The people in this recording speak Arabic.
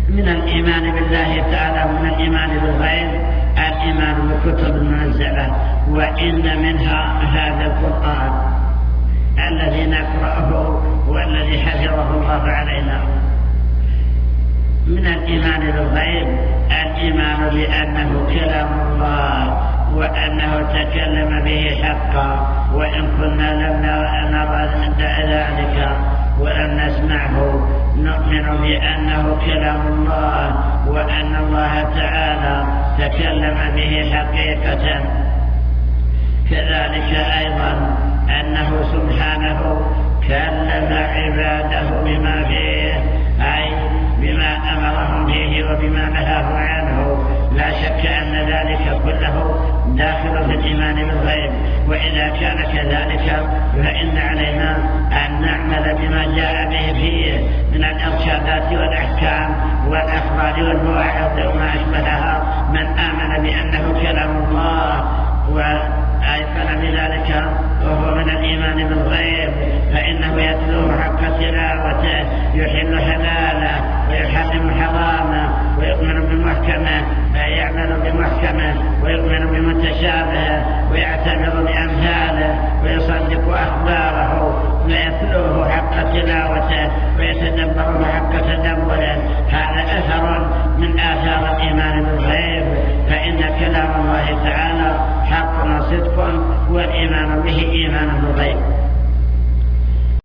من الإيمان بالله تعالى ومن الإيمان بالغيب الإيمان بالكتب المنزلة، وإن منها هذا القرآن الذي نقرأه والذي حفظه الله علينا. من الإيمان بالغيب الإيمان بأنه كلام الله وأنه تكلم به حقا، وإن كنا لم نرى ذلك ولم نسمعه نؤمن بأنه كلام الله وأن الله تعالى تكلم به حقيقة. كذلك أيضا أنه سبحانه كلم عباده بما فيه، أي بما أمرهم به وبما نهاه عنه. لا شك أن ذلك كله داخل في الإيمان بالغيب، وإذا كان كذلك فإن علينا أن نعمل بما جاء به فيه من الإرشادات والأحكام والأخبار والمواعظ وما أشبهها. من آمن بأنه كلام الله وأيقن بذلك وهو من الإيمان بالغيب فإنه يتلوه حق تلاوته، يحل حلاله ويحرم حرامه، ويؤمن بمحكمه فيعمل بمحكمه، ويؤمن بمتشابهه ويعتبر بأمثاله، ويصدق أخباره ويتلوه حق تلاوته ويتدبره حق تدبره. هذا أثر من آثار الإيمان بالغيب، فإن كلام الله تعالى حق وصدق، والإيمان به إيمان بالغيب.